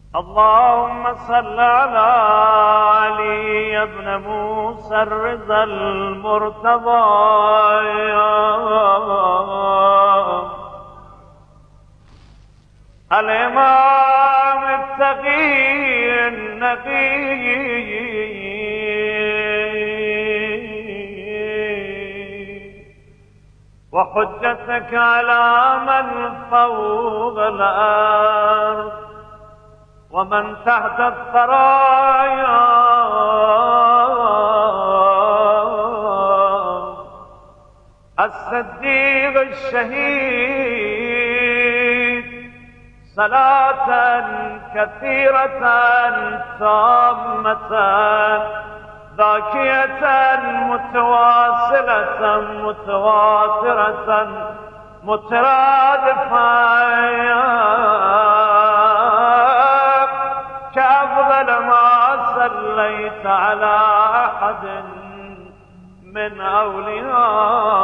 اللهم صل على علي بن موسى الرضا المرتضى الإمام التقي النقي وحجتك على من فوق الأرض ومن تحت الثرايا الصديق الشهيد صلاة كثيرة تامة ذاكية متواصلة متواترة مترادفة كأفضل ما صليت على أحد من أولياء